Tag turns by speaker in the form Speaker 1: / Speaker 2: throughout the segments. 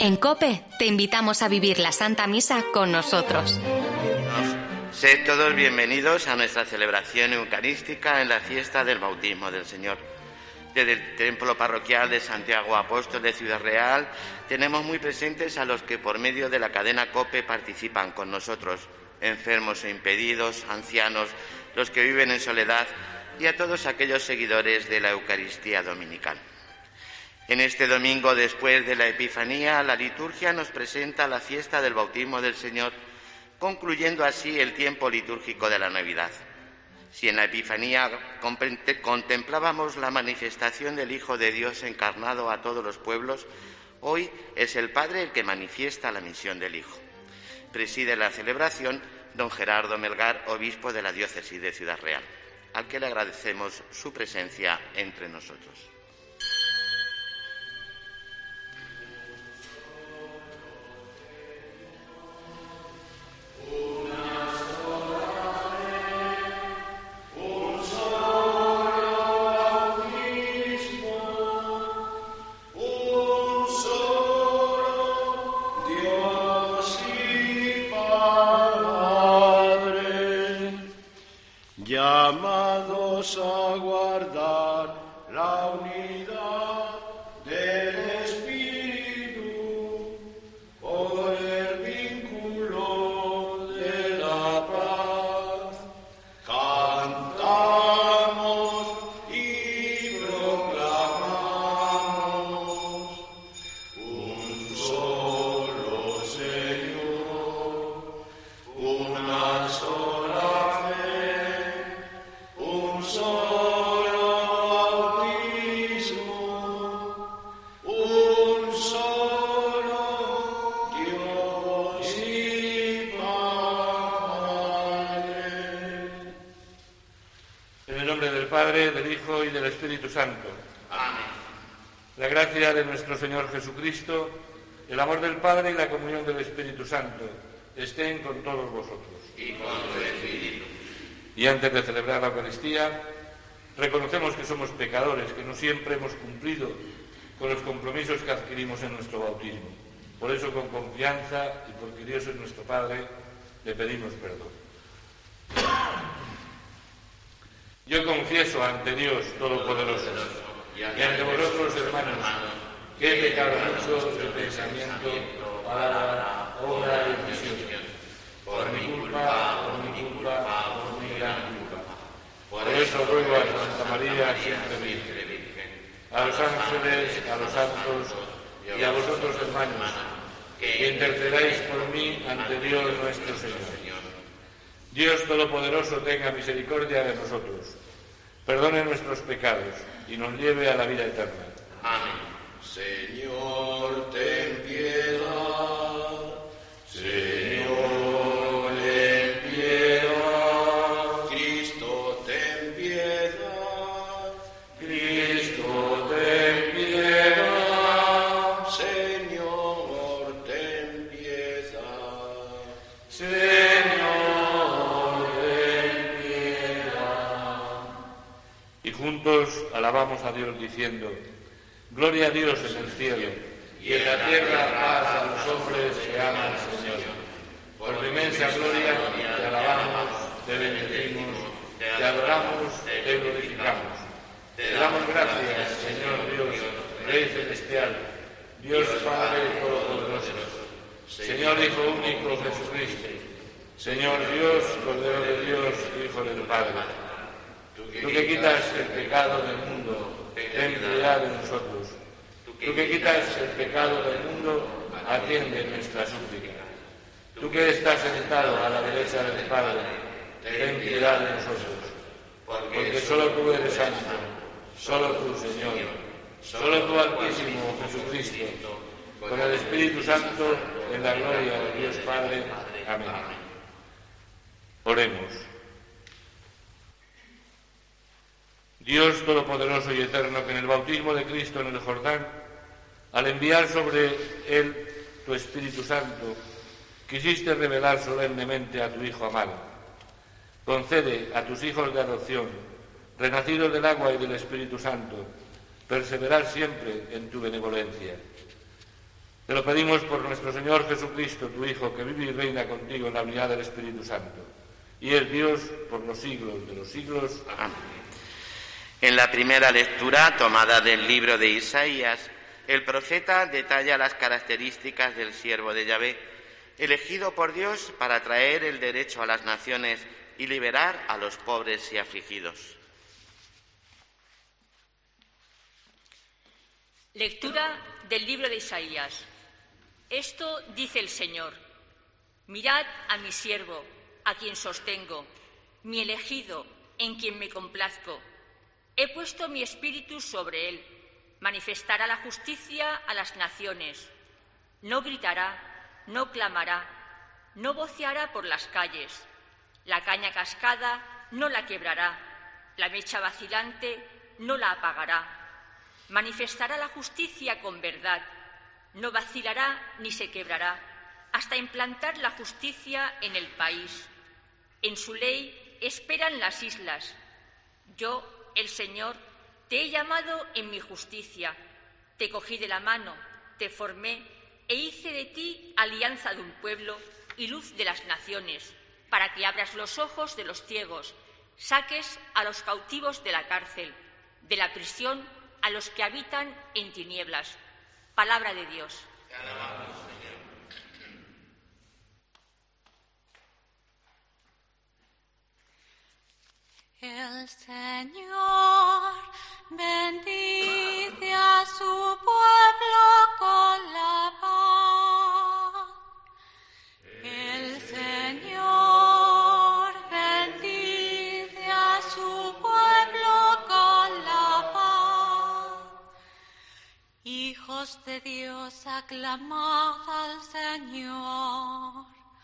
Speaker 1: En COPE te invitamos a vivir la Santa Misa con nosotros.
Speaker 2: Sed todos bienvenidos a nuestra celebración eucarística en la fiesta del bautismo del Señor. Desde el templo parroquial de Santiago Apóstol de Ciudad Real tenemos muy presentes a los que por medio de la cadena COPE participan con nosotros, enfermos e impedidos, ancianos, los que viven en soledad y a todos aquellos seguidores de la Eucaristía dominical. En este domingo, después de la Epifanía, la liturgia nos presenta la fiesta del bautismo del Señor, concluyendo así el tiempo litúrgico de la Navidad. Si en la Epifanía contemplábamos la manifestación del Hijo de Dios encarnado a todos los pueblos, hoy es el Padre el que manifiesta la misión del Hijo. Preside la celebración don Gerardo Melgar, obispo de la diócesis de Ciudad Real, al que le agradecemos su presencia entre nosotros.
Speaker 3: Llamados a guardar la unidad del Espíritu por el vínculo de la paz, cantamos y proclamamos un solo Señor, una sola fe, un solo bautismo, un solo Dios y Padre.
Speaker 4: En el nombre del Padre, del Hijo y del Espíritu Santo.
Speaker 2: Amén.
Speaker 4: La gracia de nuestro Señor Jesucristo, el amor del Padre y la comunión del Espíritu Santo estén con todos vosotros.
Speaker 2: Y con tu Espíritu.
Speaker 4: Y antes de celebrar la Eucaristía, reconocemos que somos pecadores, que no siempre hemos cumplido con los compromisos que adquirimos en nuestro bautismo. Por eso, con confianza y porque Dios es nuestro Padre, le pedimos perdón. Yo confieso ante Dios Todopoderoso y ante vosotros, hermanos, que he pecado mucho de pensamiento, palabra, obra y omisión, por mi culpa, por mi gran culpa. Por eso ruego a Santa María, siempre Virgen, a los ángeles, a los santos y a vosotros, hermanos, que intercedáis por mí ante Dios nuestro Señor. Dios Todopoderoso tenga misericordia de nosotros, perdone nuestros pecados y nos lleve a la vida eterna.
Speaker 2: Amén.
Speaker 3: Señor, ten piedad. Señor, ten piedad. Cristo, ten piedad. Cristo, ten piedad. Señor, ten piedad. Señor, ten piedad.
Speaker 4: Y juntos alabamos a Dios diciendo: Gloria a Dios en el cielo, y en la tierra paz a los hombres que aman al Señor. Por tu inmensa gloria te alabamos, te bendecimos, te adoramos, te glorificamos. Te damos gracias, Señor Dios, Rey celestial, Dios Padre Todopoderoso, Señor Hijo único Jesucristo, Señor Dios, Cordero de Dios, Hijo del Padre. Tú que quitas el pecado del mundo, ten piedad de nosotros. Tú que quitas el pecado del mundo, atiende nuestra súplica. Tú que estás sentado a la derecha del Padre, ten piedad de nosotros. Porque solo tú eres santo, solo tú, Señor, solo tú, Altísimo Jesucristo, con el Espíritu Santo, en la gloria de Dios Padre. Amén. Oremos. Dios Todopoderoso y Eterno, que en el bautismo de Cristo en el Jordán, al enviar sobre él tu Espíritu Santo, quisiste revelar solemnemente a tu Hijo amado. Concede a tus hijos de adopción, renacidos del agua y del Espíritu Santo, perseverar siempre en tu benevolencia. Te lo pedimos por nuestro Señor Jesucristo, tu Hijo, que vive y reina contigo en la unidad del Espíritu Santo, y es Dios por los siglos de los siglos. Amén.
Speaker 2: En la primera lectura, tomada del libro de Isaías, el profeta detalla las características del siervo de Yahvé, elegido por Dios para traer el derecho a las naciones y liberar a los pobres y afligidos.
Speaker 5: Lectura del libro de Isaías. Esto dice el Señor: mirad a mi siervo, a quien sostengo, mi elegido, en quien me complazco. He puesto mi espíritu sobre él, manifestará la justicia a las naciones. No gritará, no clamará, no voceará por las calles. La caña cascada no la quebrará, la mecha vacilante no la apagará. Manifestará la justicia con verdad, no vacilará ni se quebrará, hasta implantar la justicia en el país. En su ley esperan las islas. Yo, el Señor, te he llamado en mi justicia, te cogí de la mano, te formé e hice de ti alianza de un pueblo y luz de las naciones, para que abras los ojos de los ciegos, saques a los cautivos de la cárcel, de la prisión a los que habitan en tinieblas. Palabra de Dios.
Speaker 3: Te alabamos, Señor.
Speaker 6: El Señor bendice a su pueblo con la paz. El Señor bendice a su pueblo con la paz. Hijos de Dios, aclamad al Señor.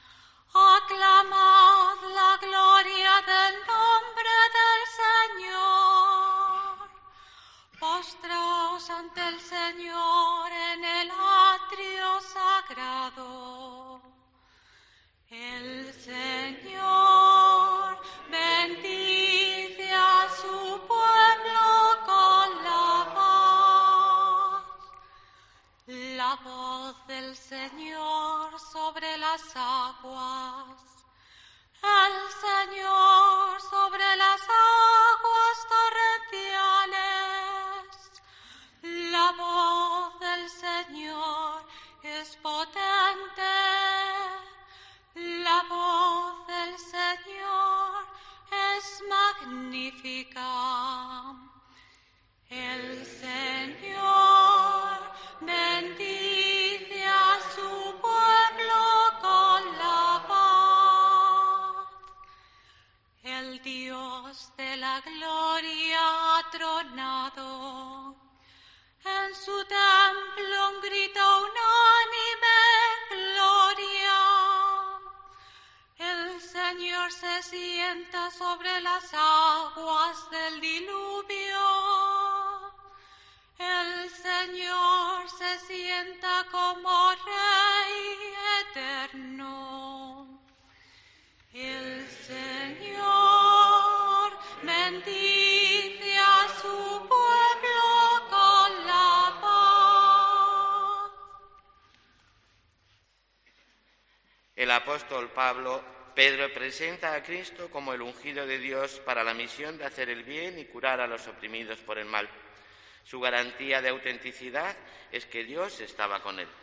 Speaker 6: Aclamad la gloria del nombre del Señor. Postraos ante el Señor en el atrio sagrado. El Señor bendice a su pueblo con la paz. La voz del Señor sobre las aguas. El Señor sobre las aguas torrenciales. La voz del Señor es potente. La voz del Señor es magnífica. El Señor bendice a su pueblo con la paz. El Dios de la gloria ha tronado. En su templo un grito unánime, gloria. El Señor se sienta sobre las aguas del diluvio. El Señor se sienta como Rey eterno. El Señor bendice a su pueblo con la paz.
Speaker 2: El apóstol Pedro presenta a Cristo como el ungido de Dios para la misión de hacer el bien y curar a los oprimidos por el mal. Su garantía de autenticidad es que Dios estaba con él.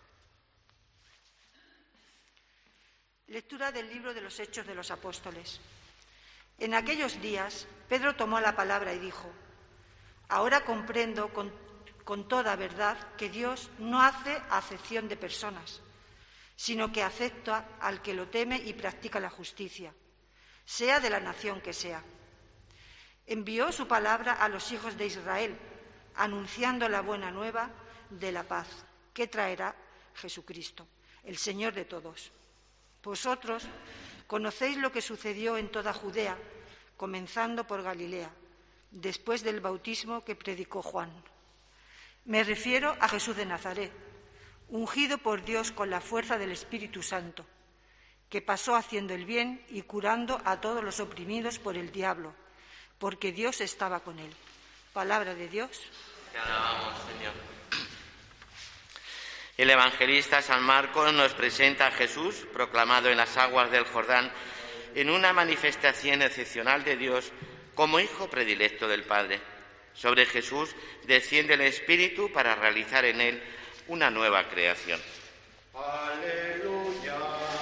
Speaker 7: Lectura del libro de los Hechos de los Apóstoles. En aquellos días, Pedro tomó la palabra y dijo: ahora comprendo con toda verdad que Dios no hace acepción de personas, sino que acepta al que lo teme y practica la justicia, sea de la nación que sea. Envió su palabra a los hijos de Israel, anunciando la buena nueva de la paz que traerá Jesucristo, el Señor de todos. Vosotros conocéis lo que sucedió en toda Judea, comenzando por Galilea, después del bautismo que predicó Juan. Me refiero a Jesús de Nazaret, ungido por Dios con la fuerza del Espíritu Santo, que pasó haciendo el bien y curando a todos los oprimidos por el diablo, porque Dios estaba con él. Palabra de Dios.
Speaker 2: Te alabamos, Señor. El evangelista San Marcos nos presenta a Jesús proclamado en las aguas del Jordán en una manifestación excepcional de Dios como hijo predilecto del Padre. Sobre Jesús desciende el Espíritu para realizar en él una nueva creación.
Speaker 3: Aleluya,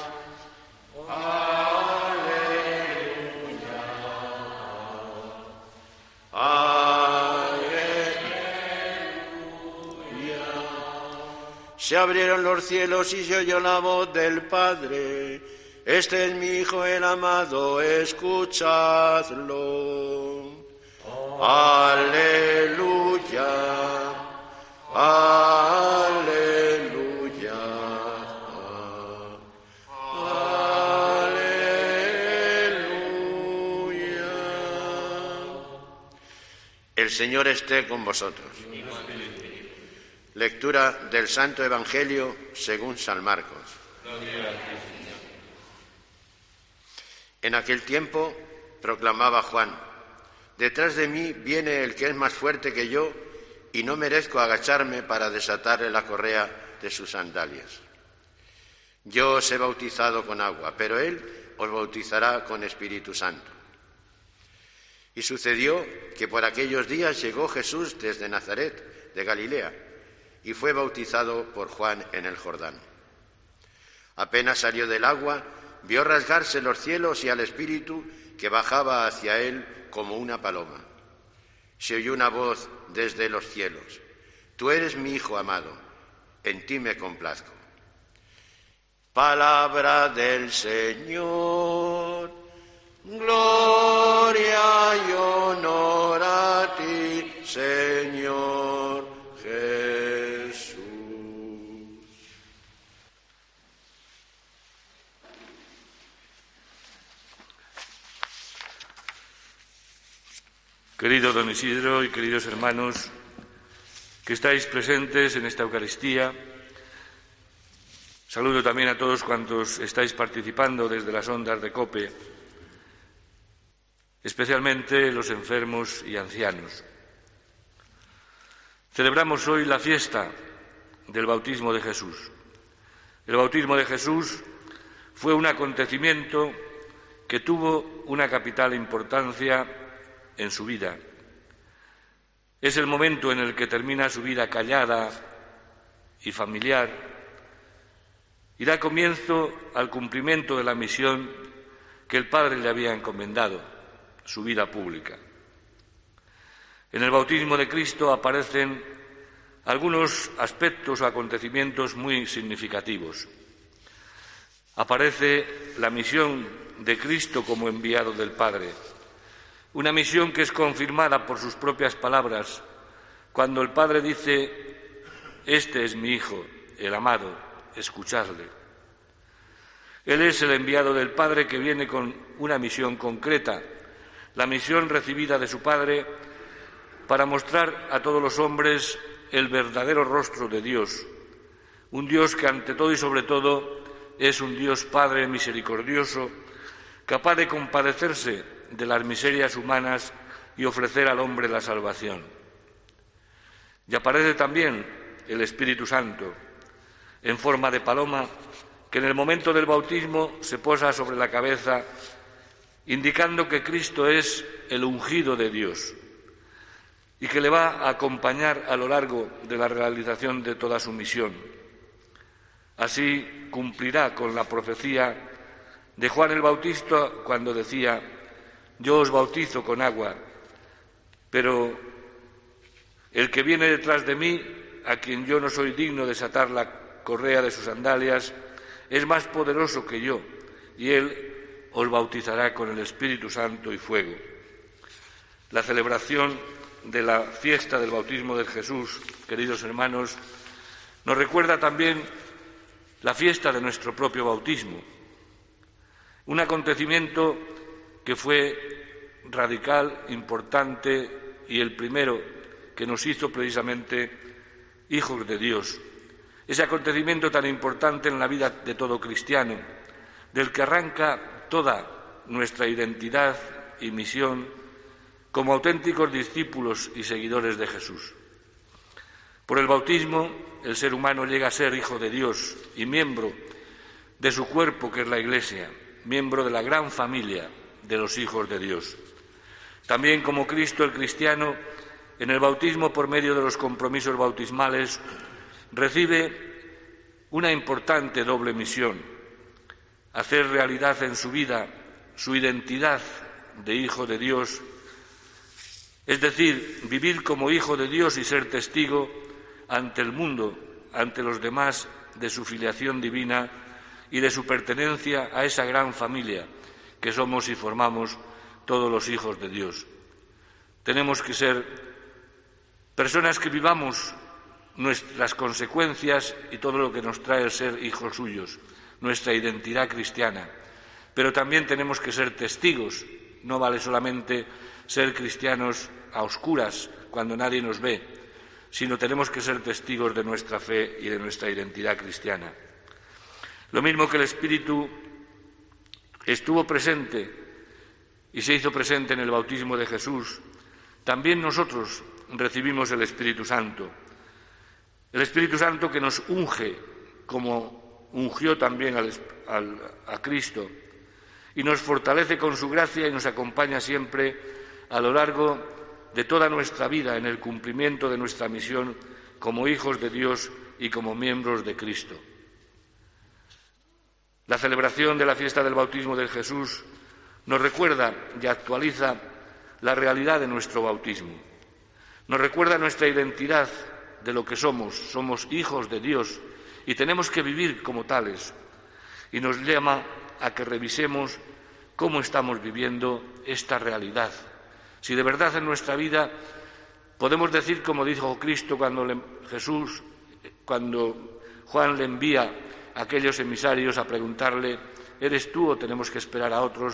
Speaker 3: aleluya, aleluya. Se abrieron los cielos y se oyó la voz del Padre. Este es mi Hijo el amado, escuchadlo. Aleluya, aleluya, aleluya. El Señor esté con vosotros. Lectura del Santo Evangelio según San Marcos. En aquel tiempo proclamaba Juan: detrás de mí viene el que es más fuerte que yo, y no merezco agacharme para desatarle la correa de sus sandalias. Yo os he bautizado con agua, pero él os bautizará con Espíritu Santo. Y sucedió que por aquellos días llegó Jesús desde Nazaret, de Galilea, y fue bautizado por Juan en el Jordán. Apenas salió del agua, vio rasgarse los cielos y al Espíritu que bajaba hacia él como una paloma. Se oyó una voz desde los cielos: Tú eres mi Hijo amado, en ti me complazco. Palabra del Señor. Gloria y honor a ti, Señor Jesús.
Speaker 4: Querido don Isidro y queridos hermanos que estáis presentes en esta Eucaristía, saludo también a todos cuantos estáis participando desde las ondas de COPE, especialmente los enfermos y ancianos. Celebramos hoy la fiesta del bautismo de Jesús. El bautismo de Jesús fue un acontecimiento que tuvo una capital importancia en su vida. Es el momento en el que termina su vida callada y familiar y da comienzo al cumplimiento de la misión que el Padre le había encomendado, su vida pública. En el bautismo de Cristo aparecen algunos aspectos o acontecimientos muy significativos. Aparece la misión de Cristo como enviado del Padre, una misión que es confirmada por sus propias palabras cuando el Padre dice: Este es mi Hijo, el amado, escuchadle. Él es el enviado del Padre que viene con una misión concreta, la misión recibida de su Padre para mostrar a todos los hombres el verdadero rostro de Dios, un Dios que ante todo y sobre todo es un Dios Padre misericordioso, capaz de compadecerse de las miserias humanas y ofrecer al hombre la salvación. Y aparece también el Espíritu Santo, en forma de paloma, que en el momento del bautismo se posa sobre la cabeza, indicando que Cristo es el ungido de Dios y que le va a acompañar a lo largo de la realización de toda su misión. Así cumplirá con la profecía de Juan el Bautista cuando decía: Yo os bautizo con agua, pero el que viene detrás de mí, a quien yo no soy digno de desatar la correa de sus sandalias, es más poderoso que yo, y él os bautizará con el Espíritu Santo y fuego. La celebración de la fiesta del bautismo de Jesús, queridos hermanos, nos recuerda también la fiesta de nuestro propio bautismo, un acontecimiento que fue radical, importante y el primero que nos hizo precisamente hijos de Dios. Ese acontecimiento tan importante en la vida de todo cristiano, del que arranca toda nuestra identidad y misión como auténticos discípulos y seguidores de Jesús. Por el bautismo, el ser humano llega a ser hijo de Dios y miembro de su cuerpo, que es la Iglesia, miembro de la gran familia de los hijos de Dios. También, como Cristo, el cristiano, en el bautismo, por medio de los compromisos bautismales, recibe una importante doble misión: hacer realidad en su vida su identidad de hijo de Dios, es decir, vivir como hijo de Dios y ser testigo ante el mundo, ante los demás, de su filiación divina y de su pertenencia a esa gran familia que somos y formamos todos los hijos de Dios. Tenemos que ser personas que vivamos las consecuencias y todo lo que nos trae el ser hijos suyos, nuestra identidad cristiana. Pero también tenemos que ser testigos. No vale solamente ser cristianos a oscuras cuando nadie nos ve, sino tenemos que ser testigos de nuestra fe y de nuestra identidad cristiana. Lo mismo que el Espíritu estuvo presente y se hizo presente en el bautismo de Jesús, también nosotros recibimos el Espíritu Santo. El Espíritu Santo que nos unge, como ungió también a Cristo, y nos fortalece con su gracia y nos acompaña siempre a lo largo de toda nuestra vida en el cumplimiento de nuestra misión como hijos de Dios y como miembros de Cristo. La celebración de la fiesta del bautismo de Jesús nos recuerda y actualiza la realidad de nuestro bautismo. Nos recuerda nuestra identidad de lo que somos hijos de Dios y tenemos que vivir como tales. Y nos llama a que revisemos cómo estamos viviendo esta realidad. Si de verdad en nuestra vida podemos decir, como dijo Cristo cuando Juan le envía a aquellos emisarios a preguntarle: ¿eres tú o tenemos que esperar a otro?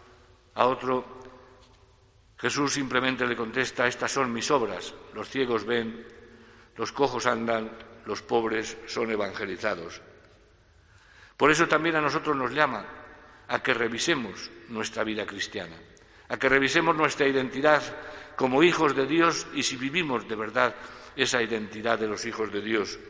Speaker 4: Jesús simplemente le contesta: estas son mis obras. Los ciegos ven, los cojos andan, los pobres son evangelizados. Por eso también a nosotros nos llama a que revisemos nuestra vida cristiana, a que revisemos nuestra identidad como hijos de Dios y si vivimos de verdad esa identidad de los hijos de Dios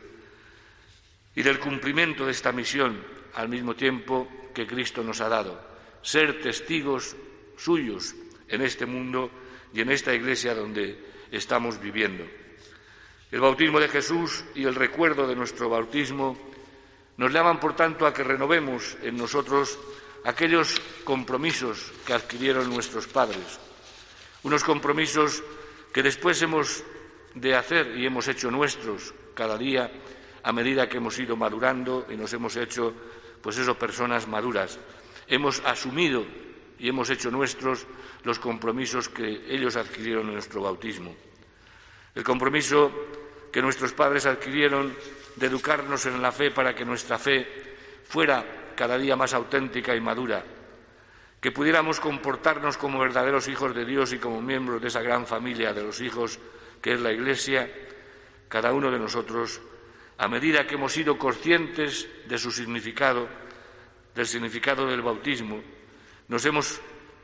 Speaker 4: y del cumplimiento de esta misión al mismo tiempo que Cristo nos ha dado, ser testigos suyos en este mundo y en esta Iglesia donde estamos viviendo. El bautismo de Jesús y el recuerdo de nuestro bautismo nos llaman, por tanto, a que renovemos en nosotros aquellos compromisos que adquirieron nuestros padres, unos compromisos que después hemos de hacer y hemos hecho nuestros cada día a medida que hemos ido madurando y nos hemos hecho, personas maduras. Hemos asumido y hemos hecho nuestros los compromisos que ellos adquirieron en nuestro bautismo. El compromiso que nuestros padres adquirieron de educarnos en la fe para que nuestra fe fuera cada día más auténtica y madura, que pudiéramos comportarnos como verdaderos hijos de Dios y como miembros de esa gran familia de los hijos que es la Iglesia, cada uno de nosotros, a medida que hemos sido conscientes de su significado, del significado del bautismo, nos hemos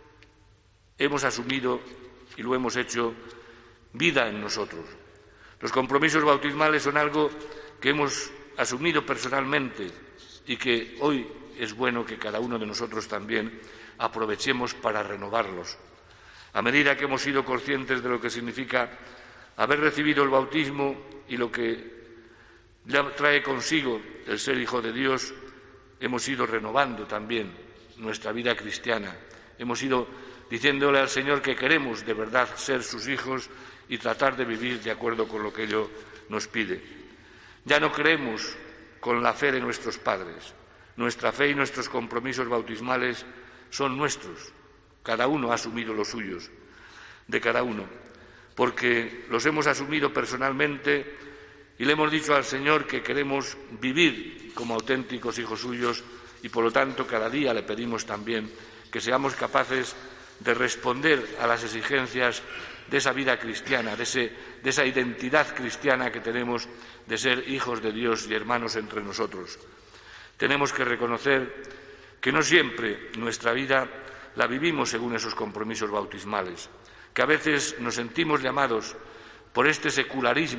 Speaker 4: asumido y lo hemos hecho vida en nosotros. Los compromisos bautismales son algo que hemos asumido personalmente y que hoy es bueno que cada uno de nosotros también aprovechemos para renovarlos. A medida que hemos sido conscientes de lo que significa haber recibido el bautismo y lo que ya trae consigo el ser hijo de Dios, hemos ido renovando también nuestra vida cristiana. Hemos ido diciéndole al Señor que queremos de verdad ser sus hijos y tratar de vivir de acuerdo con lo que Él nos pide. Ya no creemos con la fe de nuestros padres. Nuestra fe y nuestros compromisos bautismales son nuestros. Cada uno ha asumido los suyos, de cada uno, porque los hemos asumido personalmente y le hemos dicho al Señor que queremos vivir como auténticos hijos suyos y, por lo tanto, cada día le pedimos también que seamos capaces de responder a las exigencias de esa vida cristiana, de esa identidad cristiana que tenemos de ser hijos de Dios y hermanos entre nosotros. Tenemos que reconocer que no siempre nuestra vida la vivimos según esos compromisos bautismales, que a veces nos sentimos llamados por este secularismo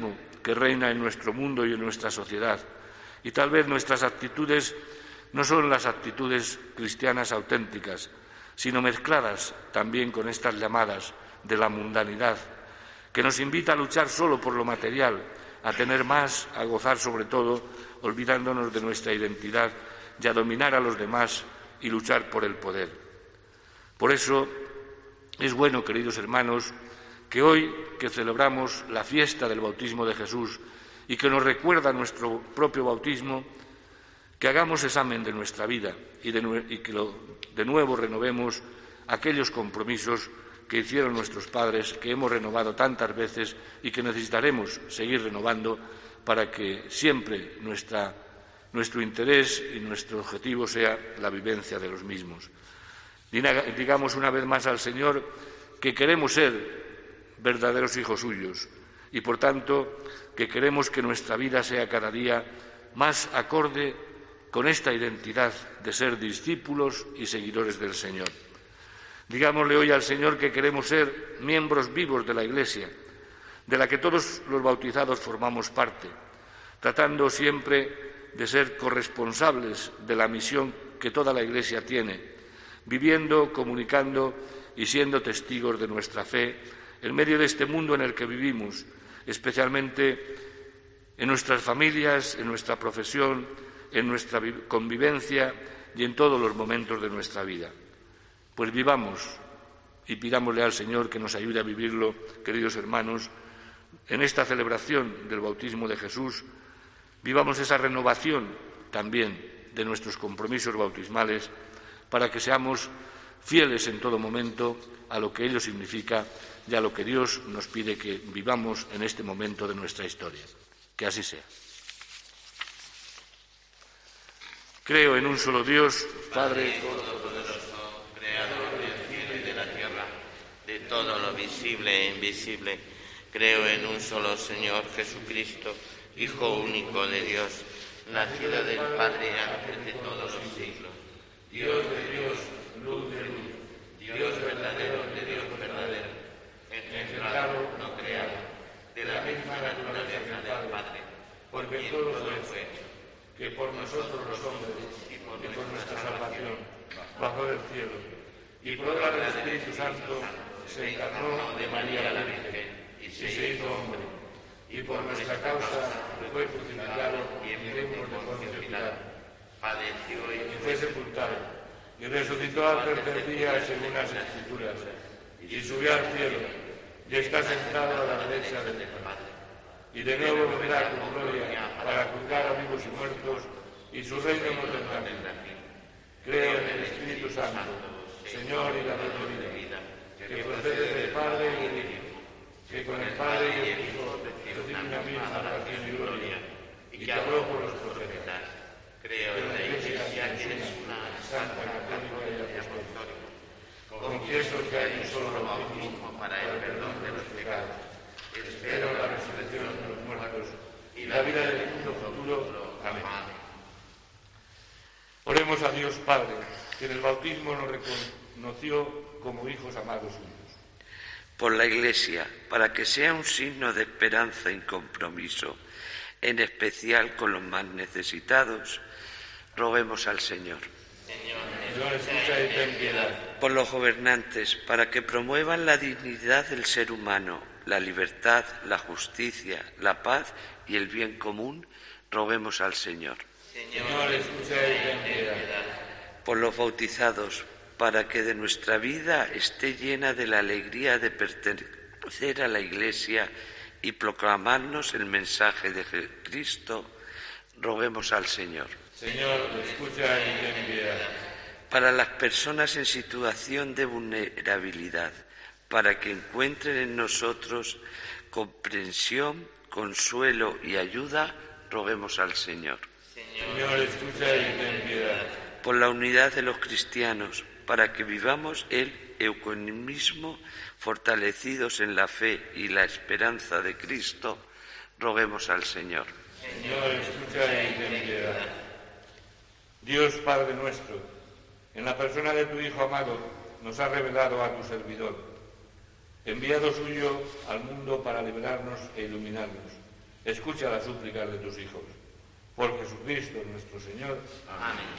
Speaker 4: que reina en nuestro mundo y en nuestra sociedad. Y tal vez nuestras actitudes no son las actitudes cristianas auténticas, sino mezcladas también con estas llamadas de la mundanidad, que nos invita a luchar solo por lo material, a tener más, a gozar sobre todo, olvidándonos de nuestra identidad y a dominar a los demás y luchar por el poder. Por eso es bueno, queridos hermanos, que hoy que celebramos la fiesta del bautismo de Jesús y que nos recuerda nuestro propio bautismo, que hagamos examen de nuestra vida y que de nuevo renovemos aquellos compromisos que hicieron nuestros padres, que hemos renovado tantas veces y que necesitaremos seguir renovando para que siempre nuestro interés y nuestro objetivo sea la vivencia de los mismos. Digamos una vez más al Señor que queremos ser verdaderos hijos suyos y, por tanto, que queremos que nuestra vida sea cada día más acorde con esta identidad de ser discípulos y seguidores del Señor. Digámosle hoy al Señor que queremos ser miembros vivos de la Iglesia, de la que todos los bautizados formamos parte, tratando siempre de ser corresponsables de la misión que toda la Iglesia tiene, viviendo, comunicando y siendo testigos de nuestra fe en medio de este mundo en el que vivimos, especialmente en nuestras familias, en nuestra profesión, en nuestra convivencia y en todos los momentos de nuestra vida. Pues vivamos y pidámosle al Señor que nos ayude a vivirlo, queridos hermanos, en esta celebración del bautismo de Jesús. Vivamos esa renovación también de nuestros compromisos bautismales para que seamos fieles en todo momento a lo que ello significa y a lo que Dios nos pide que vivamos en este momento de nuestra historia. Que así sea. Creo en un solo Dios, Padre
Speaker 2: Todopoderoso, Creador del cielo y de la tierra, de todo lo visible e invisible. Creo en un solo Señor Jesucristo, Hijo único de Dios, nacido del Padre antes de todos los siglos. Dios de Dios, luz de luz, Dios verdadero de Dios verdadero, engendrado, no creado, de la misma naturaleza del Padre, por quien todo fue hecho,
Speaker 4: que por nosotros los hombres y por nuestra salvación bajó del cielo y por obra del Espíritu Santo se encarnó de María la Virgen y se hizo hombre, y por nuestra causa fue crucificado y en tiempos de Poncio Pilato
Speaker 2: padeció
Speaker 4: y fue sepultado y resucitó al tercer día según las Escrituras y subió al cielo y está sentado a la derecha del Padre. Y de nuevo vendrá con gloria para juzgar a vivos y muertos, y su reino no tendrá fin. Creo en el Espíritu Santo, Señor y la vida, que procede del Padre y del Hijo, que con el Padre y el Hijo recibe una misma adoración y gloria, y que habló por los profetas.
Speaker 2: Creo en la Iglesia, que es una santa, católica y apostólica.
Speaker 4: Confieso que hay un solo bautismo
Speaker 2: para el perdón de los pecados.
Speaker 4: Espero la resurrección de los muertos y la vida del mundo futuro. Amén. Oremos a Dios Padre, que en el bautismo nos reconoció como hijos amados suyos.
Speaker 8: Por la Iglesia, para que sea un signo de esperanza y compromiso, en especial con los más necesitados, roguemos al Señor.
Speaker 4: Señor, escucha y ten piedad.
Speaker 8: Por los gobernantes, para que promuevan la dignidad del ser humano, la libertad, la justicia, la paz y el bien común, roguemos al Señor.
Speaker 4: Señor, escucha y ten piedad.
Speaker 8: Por los bautizados, para que de nuestra vida esté llena de la alegría de pertenecer a la Iglesia y proclamarnos el mensaje de Cristo, roguemos al Señor.
Speaker 4: Señor, escucha y ten piedad.
Speaker 8: Para las personas en situación de vulnerabilidad, para que encuentren en nosotros comprensión, consuelo y ayuda, roguemos al Señor.
Speaker 4: Señor, escucha y ten piedad.
Speaker 8: Por la unidad de los cristianos, para que vivamos el ecumenismo fortalecidos en la fe y la esperanza de Cristo, roguemos al Señor.
Speaker 4: Señor, escucha y ten piedad. Dios Padre nuestro, en la persona de tu Hijo amado, nos ha revelado a tu servidor, enviado suyo al mundo para liberarnos e iluminarnos. escucha las súplicas de tus hijos. Por Jesucristo nuestro Señor.
Speaker 2: Amén.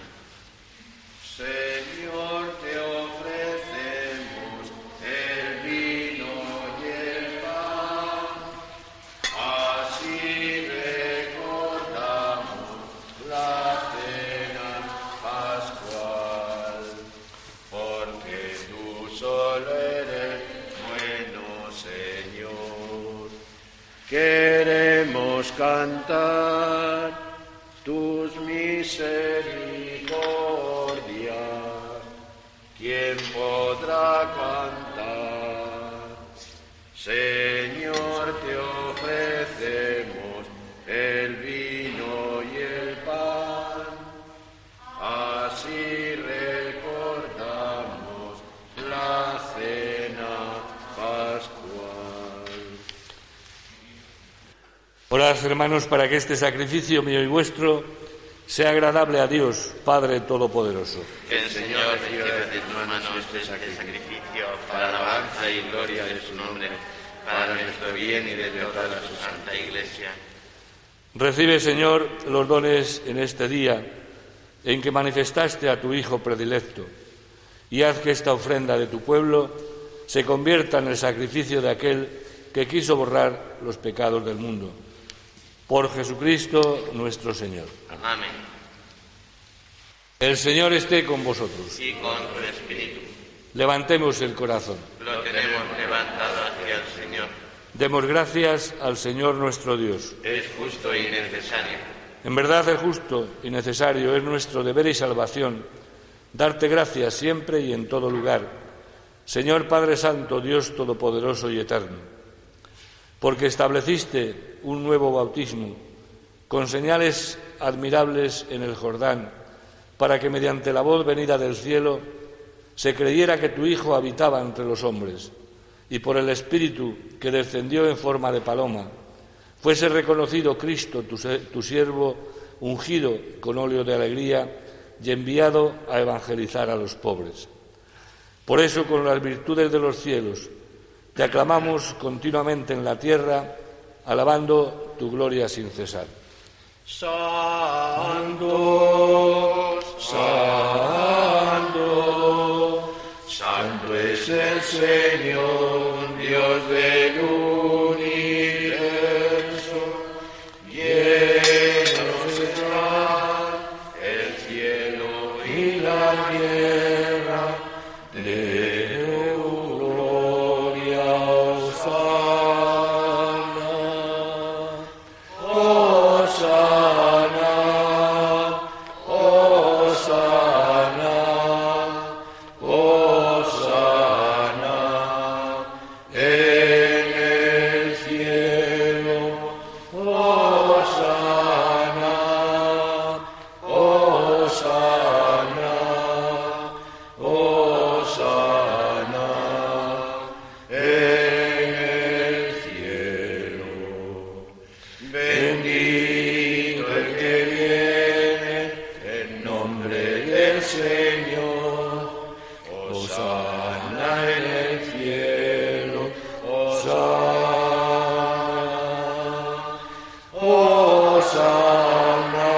Speaker 3: Señor, te ofrecemos el vino y el pan, así recordamos la cena pascual, porque tú solo eres bueno, Señor. Queremos cantar tus misericordias. ¿Quién podrá cantar? Señor, te ofrecemos el vino y el pan, así recordamos la cena pascual.
Speaker 4: Orad, hermanos, para que este sacrificio mío y vuestro sea agradable a Dios, Padre Todopoderoso.
Speaker 2: Que el Señor reciba de tus manos este sacrificio para alabanza y gloria de su nombre, para nuestro bien y de toda su santa Iglesia.
Speaker 4: Recibe, Señor, los dones en este día en que manifestaste a tu Hijo predilecto, y haz que esta ofrenda de tu pueblo se convierta en el sacrificio de aquel que quiso borrar los pecados del mundo. Por Jesucristo nuestro Señor.
Speaker 2: Amén.
Speaker 4: El Señor esté con vosotros.
Speaker 2: Y con tu espíritu.
Speaker 4: Levantemos el corazón.
Speaker 2: Lo tenemos levantado hacia el Señor.
Speaker 4: Demos gracias al Señor nuestro Dios.
Speaker 2: Es justo y necesario.
Speaker 4: En verdad es justo y necesario, es nuestro deber y salvación darte gracias siempre y en todo lugar, Señor Padre Santo, Dios Todopoderoso y Eterno, porque estableciste un nuevo bautismo con señales admirables en el Jordán, para que mediante la voz venida del cielo se creyera que tu Hijo habitaba entre los hombres, y por el Espíritu que descendió en forma de paloma, fuese reconocido Cristo, tu siervo, ungido con óleo de alegría y enviado a evangelizar a los pobres. Por eso, con las virtudes de los cielos, te aclamamos continuamente en la tierra, alabando tu gloria sin cesar.
Speaker 3: Santo, santo, santo es el Señor, Dios del universo. Llenos están el cielo y la tierra de tu gloria, Hosanna, Hosanna, Hosanna, Hosanna en el cielo, Hosanna, Hosanna, Hosanna en el cielo. Bendito el que viene en nombre del Señor. Hosanna en el cielo. Hosanna. Hosanna.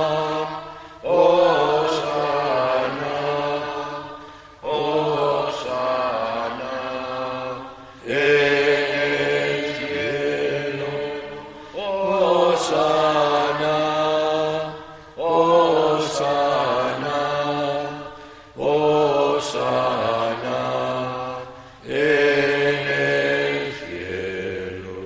Speaker 3: Hosanna. Hosanna en el cielo. Hosanna, Hosanna, Hosanna en el cielo.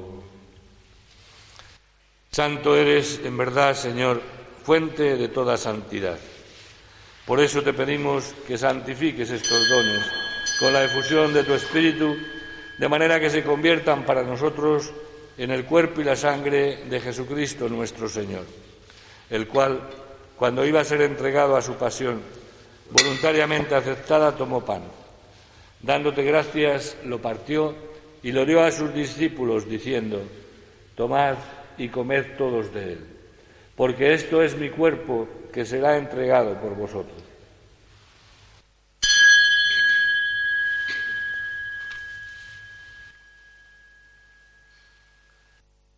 Speaker 4: Santo eres, en verdad, Señor, fuente de toda santidad. Por eso te pedimos que santifiques estos dones con la efusión de tu Espíritu, de manera que se conviertan para nosotros en el cuerpo y la sangre de Jesucristo nuestro Señor, el cual, cuando iba a ser entregado a su pasión, voluntariamente aceptada, tomó pan. Dándote gracias, lo partió y lo dio a sus discípulos, diciendo: tomad y comed todos de él, porque esto es mi cuerpo que será entregado por vosotros.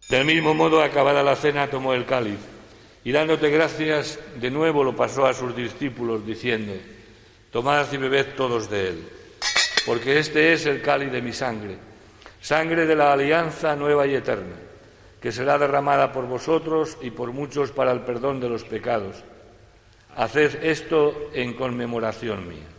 Speaker 4: Del mismo modo, acabada la cena, tomó el cáliz y, dándote gracias, de nuevo lo pasó a sus discípulos, diciendo: tomad y bebed todos de él, porque este es el cáliz de mi sangre, sangre de la alianza nueva y eterna, que será derramada por vosotros y por muchos para el perdón de los pecados. Haced esto en conmemoración mía.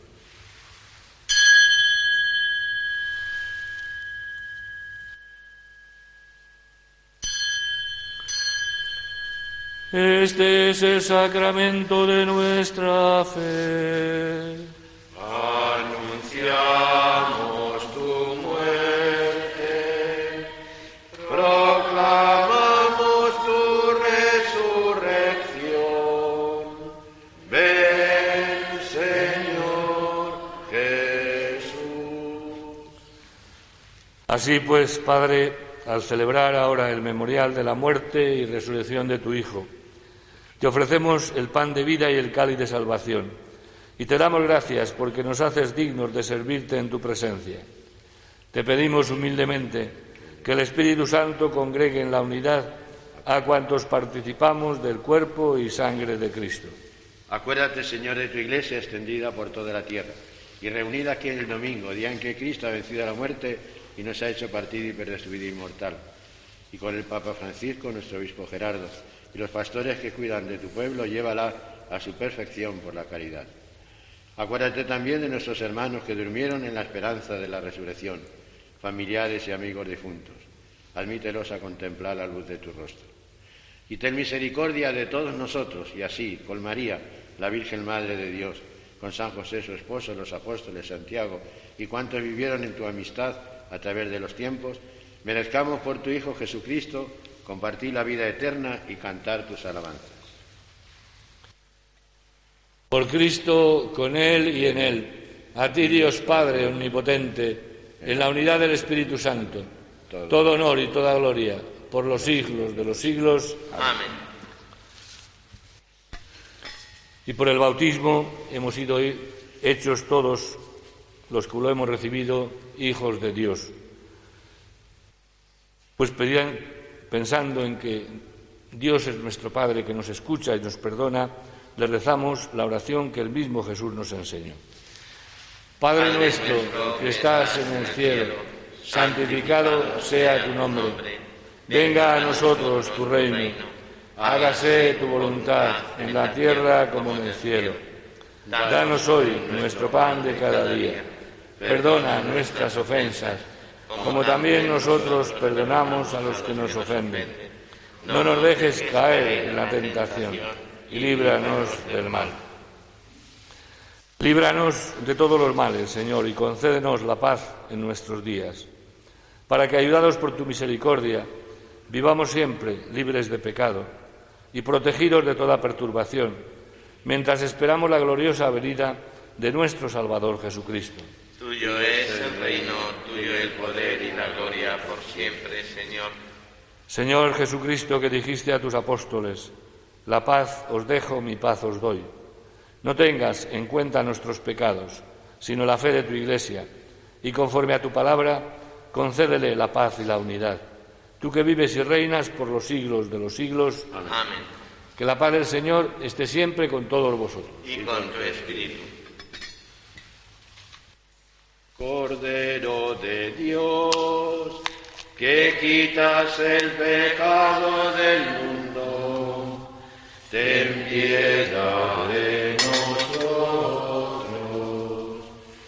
Speaker 4: Este es el sacramento de nuestra fe.
Speaker 3: Anunciamos tu muerte, proclamamos tu resurrección. Ven, Señor Jesús.
Speaker 4: Así pues, Padre, al celebrar ahora el memorial de la muerte y resurrección de tu Hijo, te ofrecemos el pan de vida y el cáliz de salvación, y te damos gracias porque nos haces dignos de servirte en tu presencia. Te pedimos humildemente que el Espíritu Santo congregue en la unidad a cuantos participamos del cuerpo y sangre de Cristo.
Speaker 3: Acuérdate, Señor, de tu Iglesia extendida por toda la tierra y reunida aquí en el domingo, día en que Cristo ha vencido a la muerte y nos ha hecho partícipes de su vida inmortal. Y con el Papa Francisco, nuestro obispo Gerardo, y los pastores que cuidan de tu pueblo, llévala a su perfección por la caridad. Acuérdate también de nuestros hermanos que durmieron en la esperanza de la resurrección, familiares y amigos difuntos. Admítelos a contemplar la luz de tu rostro. Y ten misericordia de todos nosotros, y así, con María, la Virgen Madre de Dios, con San José, su esposo, los apóstoles, Santiago, y cuantos vivieron en tu amistad a través de los tiempos, merezcamos por tu Hijo Jesucristo compartir la vida eterna y cantar tus alabanzas.
Speaker 4: Por Cristo, con Él y en Él, a ti, Dios Padre omnipotente, en la unidad del Espíritu Santo, todo honor y toda gloria, por los siglos de los siglos.
Speaker 2: Amén.
Speaker 4: Y por el bautismo hemos sido hechos todos los que lo hemos recibido hijos de Dios. Pues pensando en que Dios es nuestro Padre que nos escucha y nos perdona, le rezamos la oración que el mismo Jesús nos enseñó. Padre nuestro que estás en el cielo, santificado sea tu nombre. Venga a nosotros tu reino. Hágase tu voluntad en la tierra como en el cielo. Danos hoy nuestro pan de cada día. Perdona nuestras ofensas, como también nosotros perdonamos a los que nos ofenden. No nos dejes caer en la tentación y líbranos del mal. Líbranos de todos los males, Señor, y concédenos la paz en nuestros días, para que, ayudados por tu misericordia, vivamos siempre libres de pecado y protegidos de toda perturbación, mientras esperamos la gloriosa venida de nuestro Salvador Jesucristo.
Speaker 2: Tuyo es el reino, tuyo el poder y la gloria por siempre, Señor.
Speaker 4: Señor Jesucristo, que dijiste a tus apóstoles: la paz os dejo, mi paz os doy. No tengas en cuenta nuestros pecados, sino la fe de tu Iglesia, y conforme a tu palabra, concédele la paz y la unidad. Tú que vives y reinas por los siglos de los siglos.
Speaker 2: Amén.
Speaker 4: Que la paz del Señor esté siempre con todos vosotros.
Speaker 2: Y con tu espíritu.
Speaker 3: Cordero de Dios, que quitas el pecado del mundo, ten piedad de nosotros.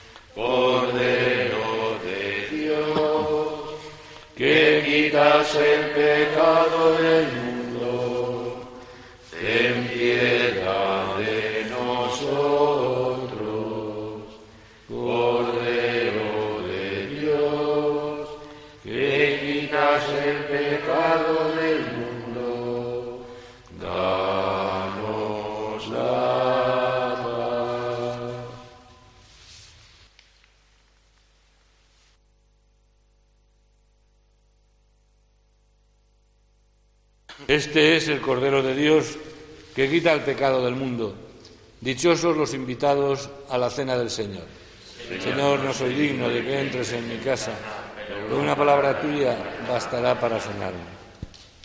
Speaker 3: Cordero de Dios, que quitas el pecado del mundo, ten piedad de nosotros. Cordero de Dios, que quitas el pecado del mundo, danos la paz.
Speaker 4: Este es el Cordero de Dios que quita el pecado del mundo. Dichosos los invitados a la cena del Señor. Señor, no soy digno de que entres en mi casa, pero una palabra tuya bastará para sanarme.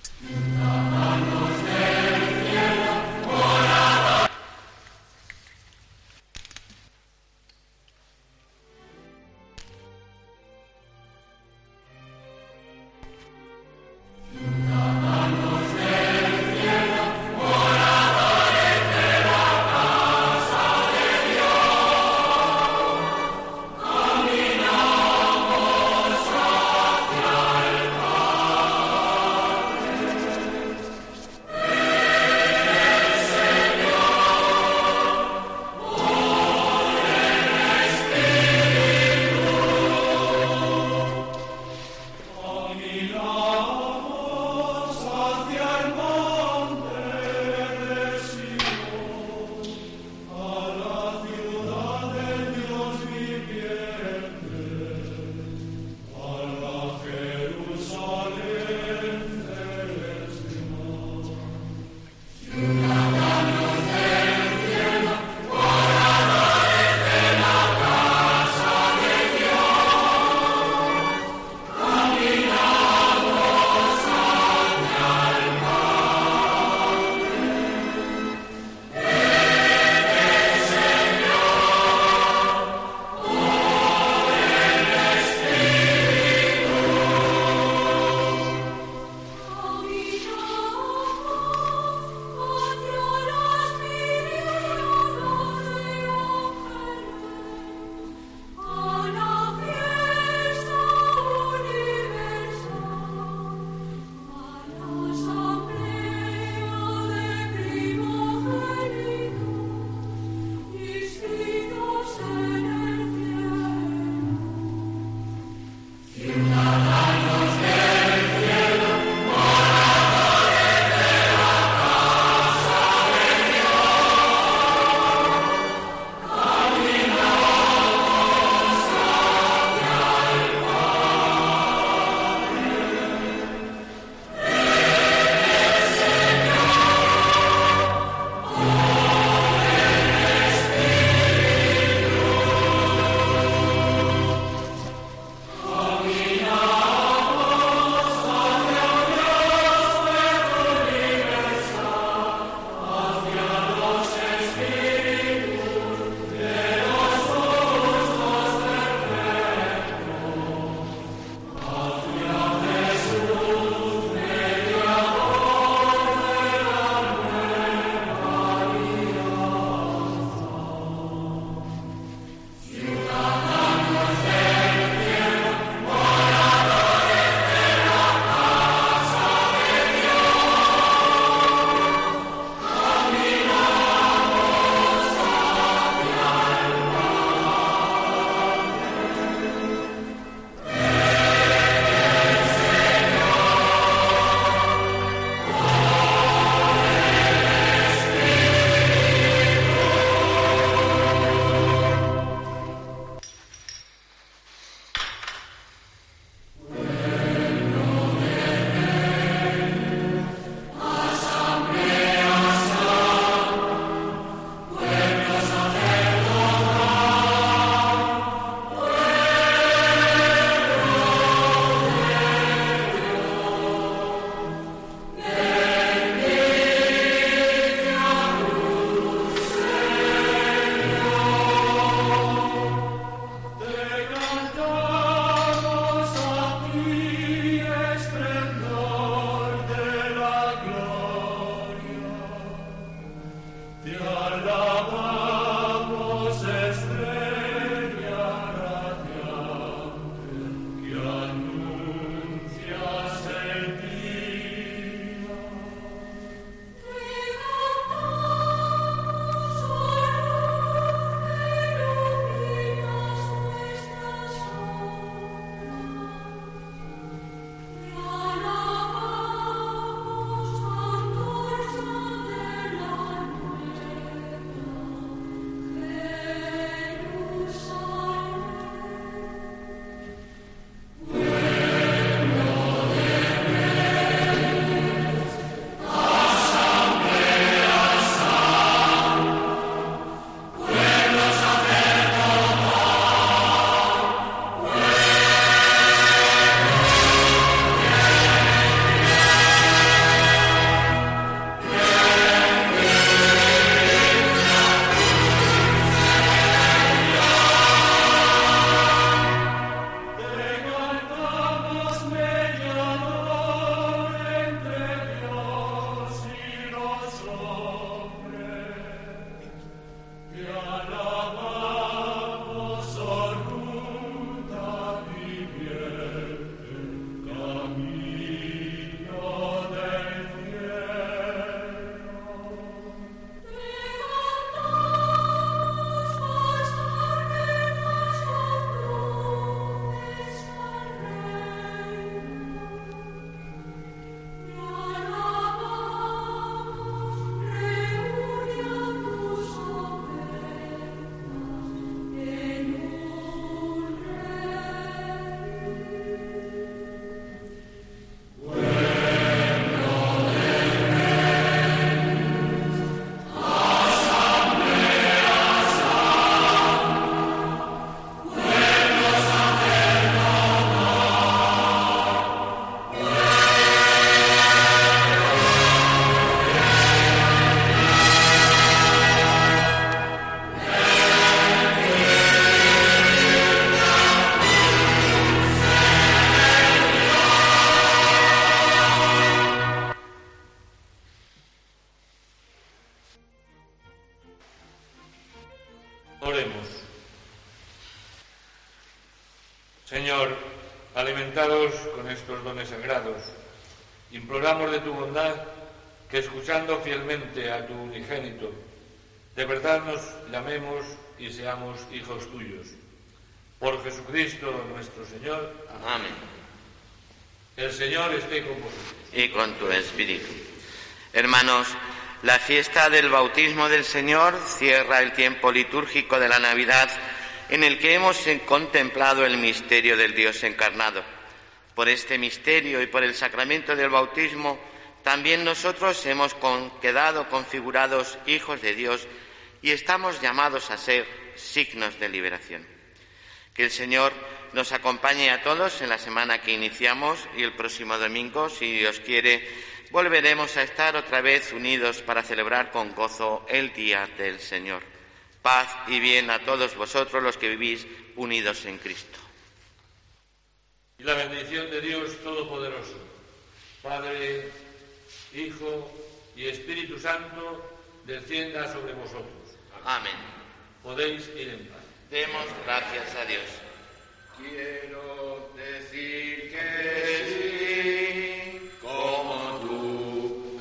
Speaker 4: con estos dones sagrados. Imploramos de tu bondad que, escuchando fielmente a tu unigénito, de verdad nos llamemos y seamos hijos tuyos. Por Jesucristo nuestro Señor.
Speaker 2: Amén.
Speaker 4: El Señor esté con vosotros.
Speaker 2: Y con tu espíritu. Hermanos, la fiesta del bautismo del Señor cierra el tiempo litúrgico de la Navidad, en el que hemos contemplado el misterio del Dios encarnado. Por este misterio y por el sacramento del bautismo, también nosotros hemos quedado configurados hijos de Dios y estamos llamados a ser signos de liberación. Que el Señor nos acompañe a todos en la semana que iniciamos, y el próximo domingo, si Dios quiere, volveremos a estar otra vez unidos para celebrar con gozo el Día del Señor. Paz y bien a todos vosotros los que vivís unidos en Cristo.
Speaker 4: Y la bendición de Dios Todopoderoso, Padre, Hijo y Espíritu Santo, descienda sobre vosotros.
Speaker 2: Amén.
Speaker 4: Podéis ir en paz.
Speaker 2: Demos gracias a Dios.
Speaker 3: Quiero decir que sí, como tú,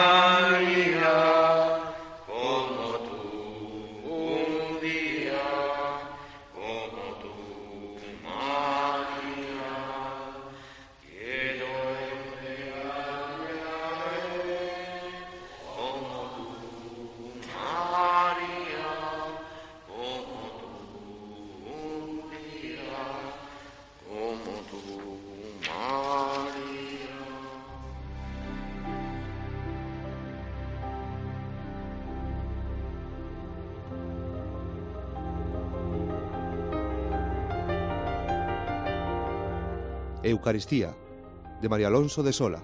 Speaker 3: María, como tú, un día, como tú, María. Quiero entregarme a él, como tú, María, como un día, como tú, María.
Speaker 9: Eucaristía, de María Alonso de Sola.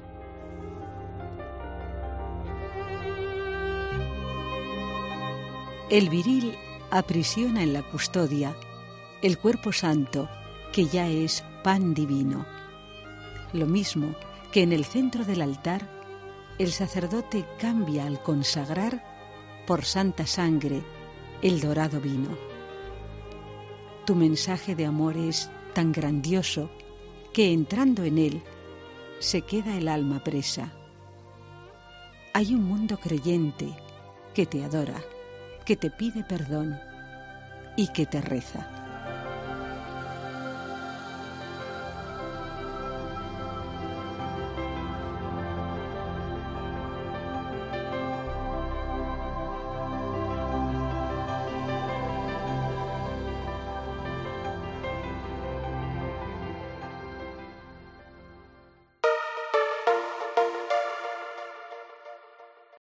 Speaker 10: El viril aprisiona en la custodia el cuerpo santo, que ya es pan divino. Lo mismo que en el centro del altar, el sacerdote cambia al consagrar por santa sangre el dorado vino. Tu mensaje de amor es tan grandioso que, entrando en él, se queda el alma presa. Hay un mundo creyente que te adora, que te pide perdón y que te reza.